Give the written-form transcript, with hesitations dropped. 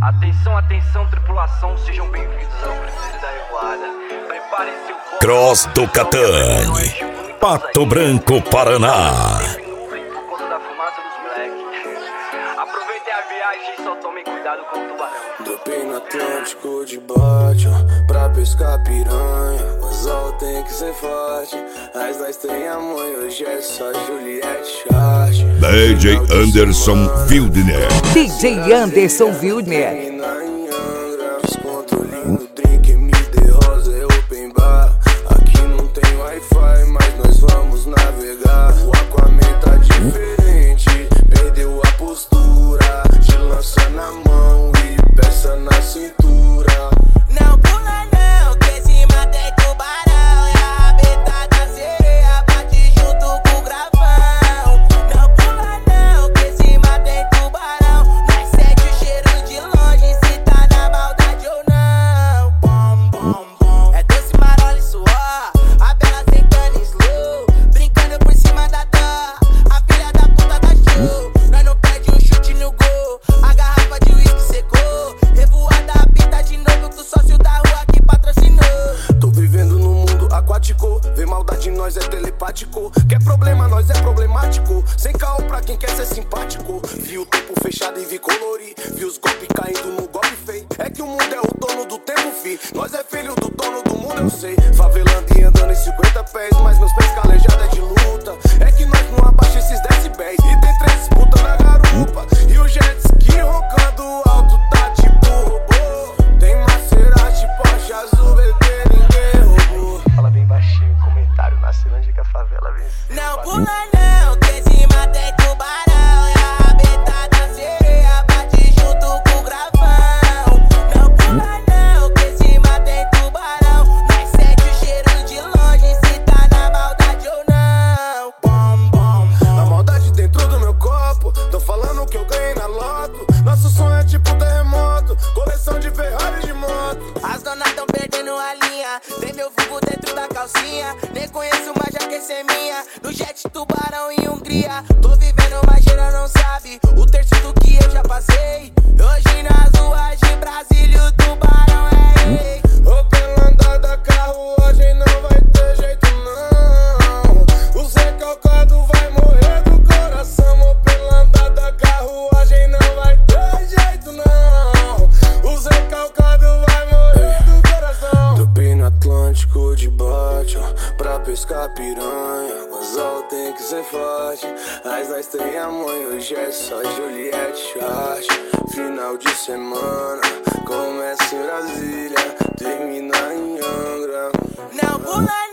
Atenção, atenção, tripulação, sejam bem-vindos ao Cruzeiro da Revoada. Preparem seu corpo. Cross do Catane, Pato Branco, Paraná. Por conta da fumaça dos moleques. Aproveitem a viagem e só tomem cuidado com o tubarão. Dropei no Atlântico de bote, pra pescar piranha. O anzol tem que ser forte, mas nós tem a mãe, hoje é só Juliette Chart. DJ Anderson Wildner. DJ Anderson Wildner. Descontrole no drink, MD Rosa é open bar. Aqui não tem Wi-Fi, mas nós vamos navegar. O Aquaman tá diferente, perdeu a postura. De lança na mão e peça na cintura. Não pula não, que se mata é tubarão. E a rabeta da sereia bate junto com o gravão. Não pula não, que se mata é tubarão. Nós sente o cheiro de longe, se tá na maldade ou não. Bom, bom, bom. É doce, marola e suor. A bela sentando em slow, brincando por cima da dó. A filha da puta da show. Nós não perde um chute no gol. A garrafa de uísque secou. Revoada apita de novo com o sócio da rua que patrocinou. Tô vivendo num mundo aquático, vê maldade em nós é telepático. Quer problema, nós é problemático. Sem caô pra quem quer ser simpático. Vi o tempo fechado e vi colorir. Vi os golpes caindo no golpe feio. É que o mundo é o dono do tempo, fi. Nós é filho do dono do mundo, eu sei. Favelando e andando em 50 pés, mas meus pés calejados é de luta. É que nós não abaixa esses decibéis. E tem 3 putas na garupa. E o jet ski roncando alto tá tipo robô. Tem Maserati, Porsche azul, VT, ninguém roubou. Fala bem baixinho, comentário na Ceilândia que a favela vem. Não pula não, que se mata é tubarão. E a rabeta da sereia bate junto com o gravão. Não pula não, que se mata é tubarão. Nós sente o cheiro de longe, se tá na maldade ou não. Bom, bom, A bom. maldade dentro do meu copo. Tão falando que eu ganhei na loto. Nosso sonho é tipo terremoto. Coleção de Ferrari de moto. As donas tão perdendo a linha. Tem meu vulgo dentro da calcinha. Nem conheço, mas já quer ser minha. No jet tubarão em Hungria. Tô vivendo, mas geral não sabe o terço do que eu já passei. Hoje nas ruas de Brasília o tubarão é rei. Ô, pela andada, carruagem não vai ter jeito não. O Zé Calcado vai morrer do coração. Ô, pela andada, carruagem não vai ter jeito não. O Zé Calcado vai morrer do coração. Dropei no Atlântico de bote, ó, pra pescar piranha. O anzol tem que ser forte, mas nós tem a mãe, hoje é só Juliette Chart. Final de semana, começa em Brasília, termina em Angra. Não pula